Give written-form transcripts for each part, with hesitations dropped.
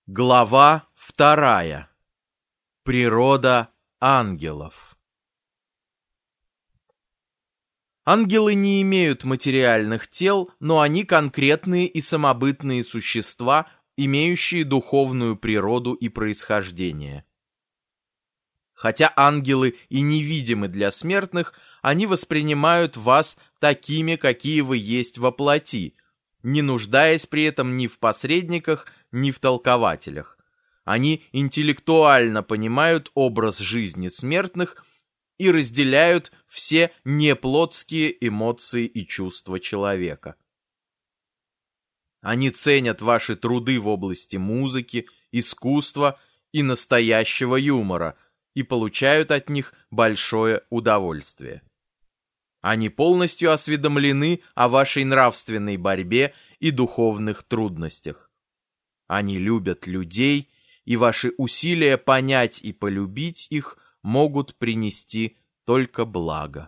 Глава 2. Природа ангелов. Ангелы не имеют материальных тел, но они конкретные и самобытные существа, имеющие духовную природу и происхождение. Хотя ангелы и невидимы для смертных, они воспринимают вас такими, какие вы есть во плоти, не нуждаясь при этом ни в посредниках, ни в толкователях. Они интеллектуально понимают образ жизни смертных и разделяют все неплотские эмоции и чувства человека. Они ценят ваши труды в области музыки, искусства и настоящего юмора и получают от них большое удовольствие. Они полностью осведомлены о вашей нравственной борьбе и духовных трудностях. Они любят людей, и ваши усилия понять и полюбить их могут принести только благо.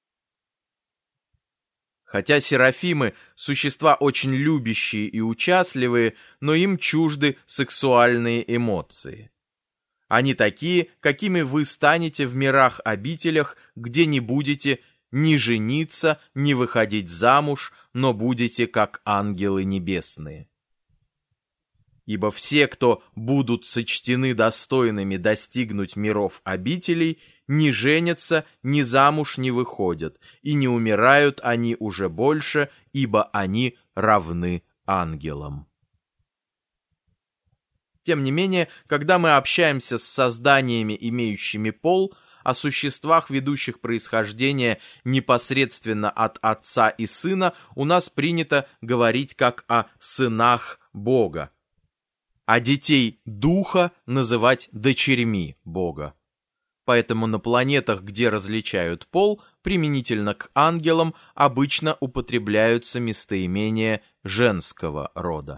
Хотя серафимы – существа очень любящие и участливые, но им чужды сексуальные эмоции. Они такие, какими вы станете в мирах-обителях, где не будете ни жениться, ни выходить замуж, но будете как ангелы небесные. Ибо все, кто будут сочтены достойными достигнуть миров обителей, ни женятся, ни замуж не выходят, и не умирают они уже больше, ибо они равны ангелам. Тем не менее, когда мы общаемся с созданиями, имеющими пол, о существах, ведущих происхождение непосредственно от Отца и Сына, у нас принято говорить как о сынах Бога, а детей Духа называть дочерьми Бога. Поэтому на планетах, где различают пол, применительно к ангелам обычно употребляются местоимения женского рода.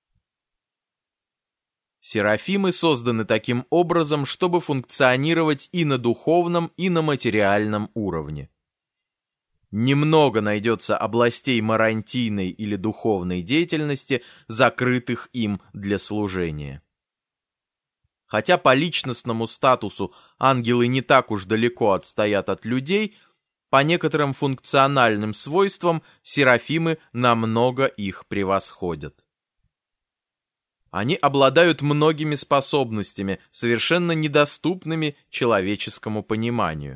Серафимы созданы таким образом, чтобы функционировать и на духовном, и на материальном уровне. Немного найдется областей марантийной или духовной деятельности, закрытых им для служения. Хотя по личностному статусу ангелы не так уж далеко отстоят от людей, по некоторым функциональным свойствам серафимы намного их превосходят. Они обладают многими способностями, совершенно недоступными человеческому пониманию.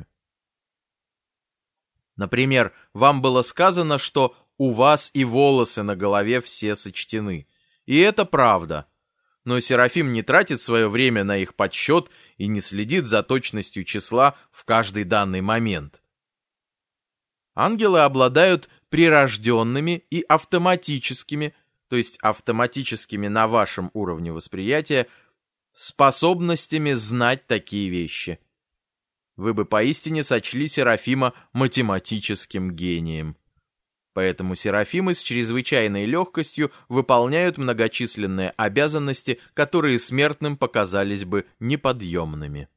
Например, вам было сказано, что у вас и волосы на голове все сочтены. И это правда. Но серафим не тратит свое время на их подсчет и не следит за точностью числа в каждый данный момент. Ангелы обладают прирожденными и автоматическими, то есть автоматическими на вашем уровне восприятия, способностями знать такие вещи. Вы бы поистине сочли серафима математическим гением. Поэтому серафимы с чрезвычайной легкостью выполняют многочисленные обязанности, которые смертным показались бы неподъемными.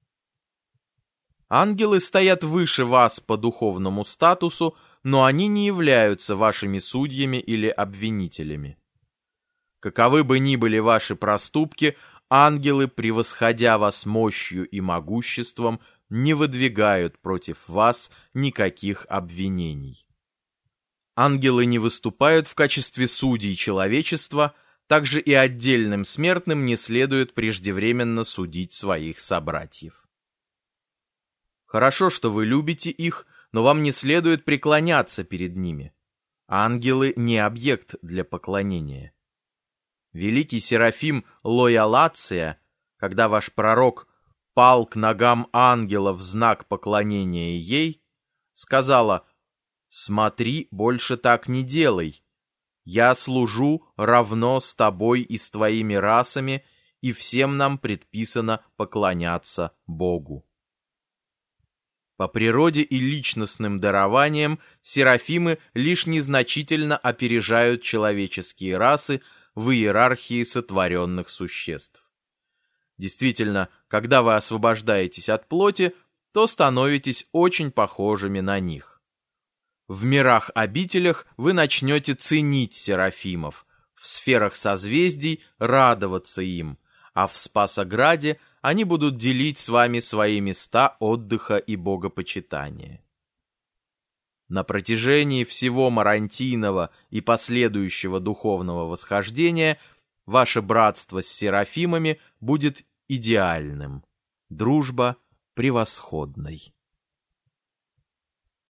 Ангелы стоят выше вас по духовному статусу, но они не являются вашими судьями или обвинителями. Каковы бы ни были ваши проступки, ангелы, превосходя вас мощью и могуществом, не выдвигают против вас никаких обвинений. Ангелы не выступают в качестве судей человечества, также и отдельным смертным не следует преждевременно судить своих собратьев. Хорошо, что вы любите их, но вам не следует преклоняться перед ними. Ангелы не объект для поклонения. Великий серафим Лоялация, когда ваш пророк пал к ногам ангела в знак поклонения ей, сказала: «Смотри, больше так не делай. Я служу равно с тобой и с твоими расами, и всем нам предписано поклоняться Богу». По природе и личностным дарованиям серафимы лишь незначительно опережают человеческие расы в иерархии сотворенных существ. Действительно, когда вы освобождаетесь от плоти, то становитесь очень похожими на них. В мирах-обителях вы начнете ценить серафимов, в сферах созвездий радоваться им, а в Спасограде они будут делить с вами свои места отдыха и богопочитания. На протяжении всего Марантийного и последующего духовного восхождения ваше братство с серафимами будет идеальным, дружба превосходной.